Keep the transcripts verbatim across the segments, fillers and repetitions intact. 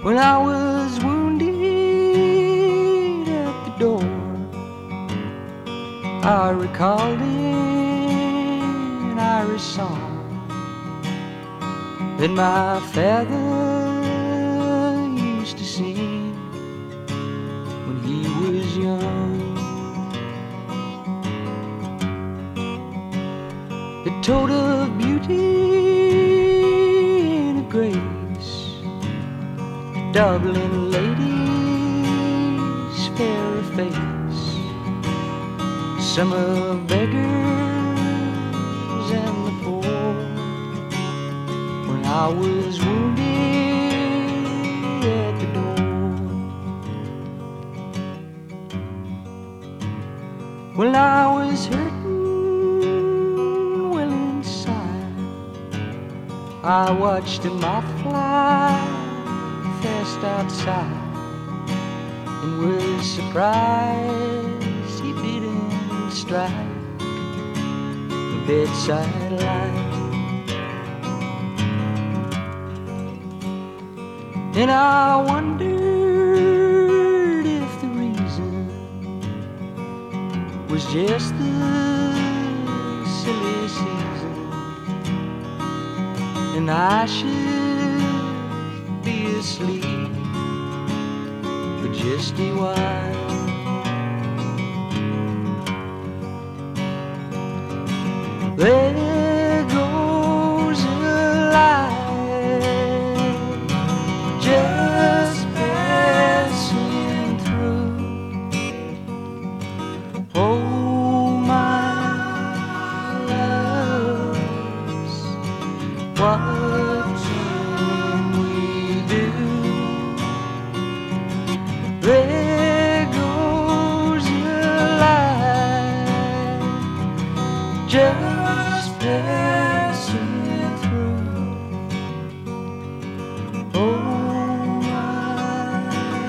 When I was wounded at the door, I recalled an Irish song that my father used to sing when he was young. It told of beauty and a grace, Dublin ladies fair of face, summer beggars and the poor. When I was wounded at the door, when I was hurting well inside, I watched a moth fly fast outside and was surprised he didn't strike the bedside light. And I wondered if the reason was just the silly season, and I should be asleep but just a while. There goes a light just passing through. Oh, my loves, what can we do? There goes a light just passing through. Oh, my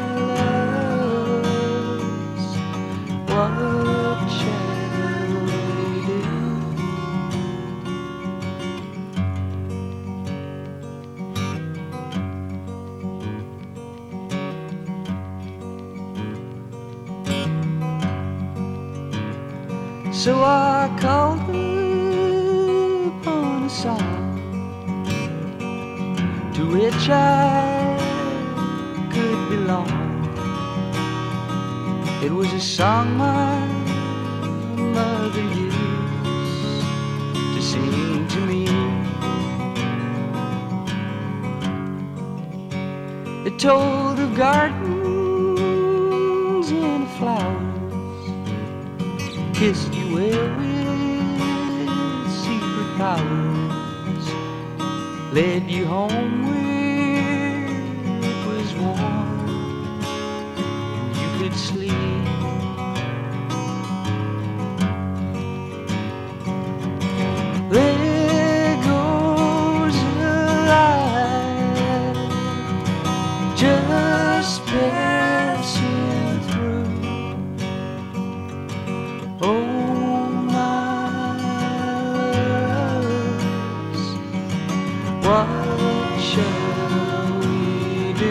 loves, what shall we do? So I called upon a song to which I could belong. It was a song my mother used to sing to me. It told of gardens and flowers, kissed you well with secret powers, led you home where it was warm and you could sleep. There goes a light just passing through. Oh, my loves, what shall we do?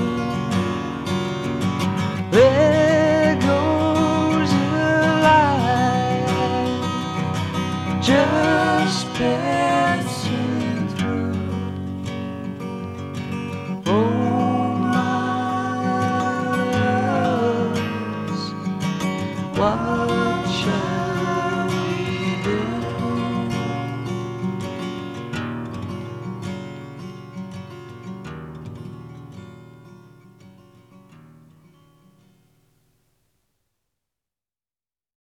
There goes a light just passing through. Oh, my loves, what